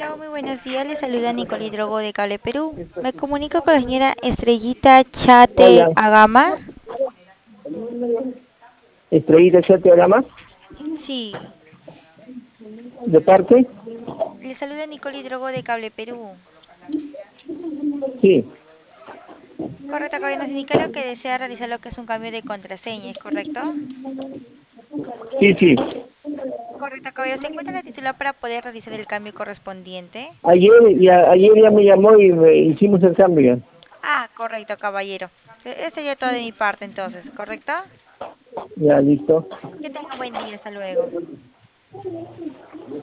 Hello, muy buenos días. Les saluda Nicole Hidrogo de Cable Perú. Me comunico con la señora Estrellita Chate Hola, Agama. Estrellita Chateagama, Sí, de parte. le saluda Nicole Hidrogo de Cable Perú. Sí, Correcto, caballero. Nos indica lo que desea realizar lo que es un cambio de contraseña, ¿es correcto? sí, sí. Correcto, caballero. ¿Se encuentra la titular para poder realizar el cambio correspondiente? Ayer ya me llamó y hicimos el cambio. Ah, correcto, caballero. Sería todo de mi parte entonces, ¿correcto? Ya, listo. Que tenga buen día. Hasta luego.